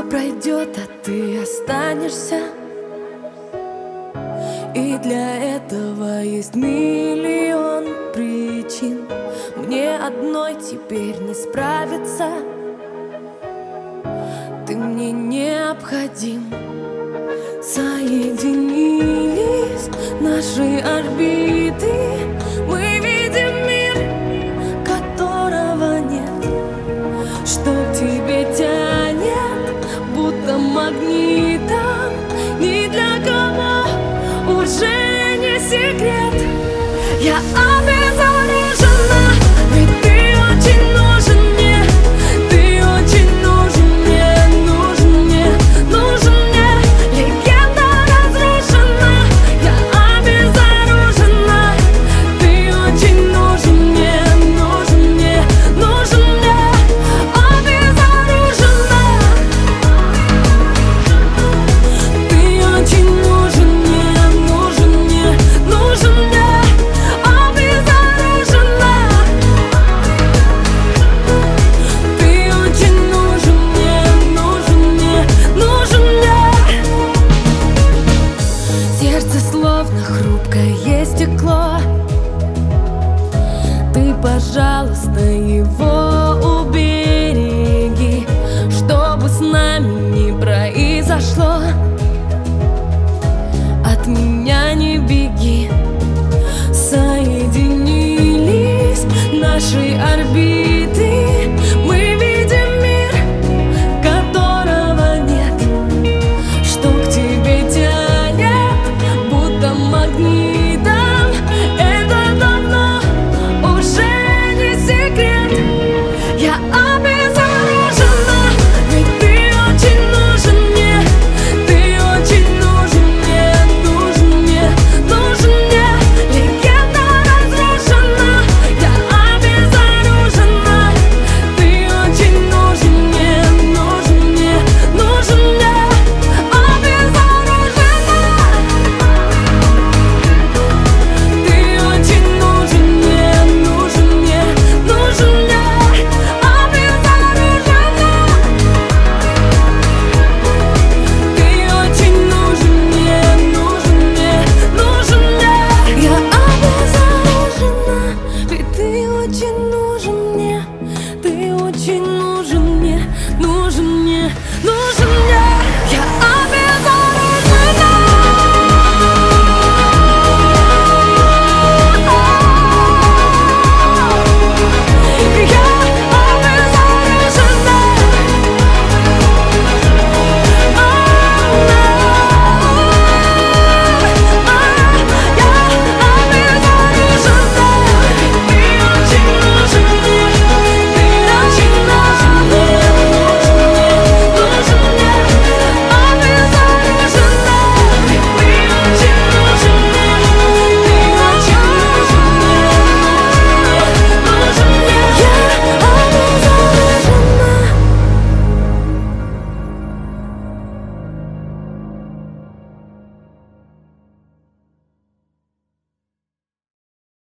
пройдет, а ты останешься. И для этого есть миллион причин. Мне одной теперь не справиться. Ты мне необходим. Соединились наши орбиты. Мы видим мир, которого нет. Что к тебе тянет, будто магнитом. Ни для кого уже не секрет. Я обезоружена, ведь ты очень нужен мне. Ты очень нужен мне, нужен мне, нужен мне. Легенда разрушена, я обезоружена. Ты очень нужен мне, нужен мне, нужен мне. Обезоружена. Ты очень нужен мне, нужен мне, нужен мне. Обезоружена. Ты очень нужен мне, нужен мне, нужен мне. Сердце словно хрупкое стекло. Ты, пожалуйста, его убереги, чтобы с нами не произошло. От меня не беги. Соединились наши орбиты.